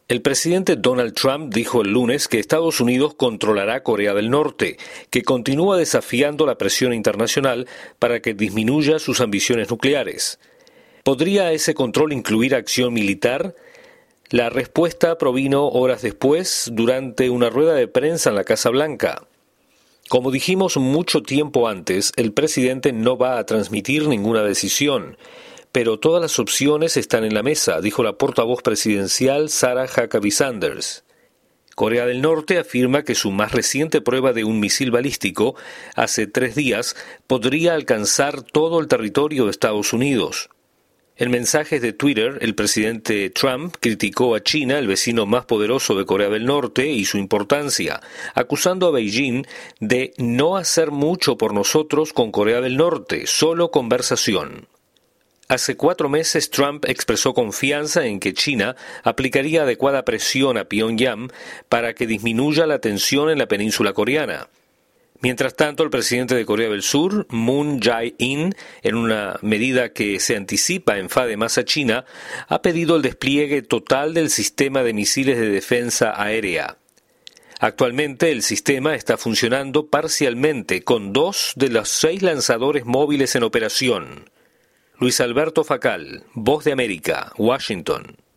El presidente Donald Trump dijo el lunes que Estados Unidos controlará Corea del Norte, que continúa desafiando la presión internacional para que disminuya sus ambiciones nucleares. ¿Podría ese control incluir acción militar? La respuesta provino horas después, durante una rueda de prensa en la Casa Blanca. Como dijimos mucho tiempo antes, el presidente no va a transmitir ninguna decisión, pero todas las opciones están en la mesa, dijo la portavoz presidencial Sarah Huckabee Sanders. Corea del Norte afirma que su más reciente prueba de un misil balístico, hace 3 días, podría alcanzar todo el territorio de Estados Unidos. En mensajes de Twitter, el presidente Trump criticó a China, el vecino más poderoso de Corea del Norte, y su importancia, acusando a Beijing de no hacer mucho por nosotros con Corea del Norte, solo conversación. Hace 4 meses Trump expresó confianza en que China aplicaría adecuada presión a Pyongyang para que disminuya la tensión en la península coreana. Mientras tanto, el presidente de Corea del Sur, Moon Jae-in, en una medida que se anticipa enfade más a China, ha pedido el despliegue total del sistema de misiles de defensa aérea. Actualmente el sistema está funcionando parcialmente con 2 de los 6 lanzadores móviles en operación. Luis Alberto Facal, Voz de América, Washington.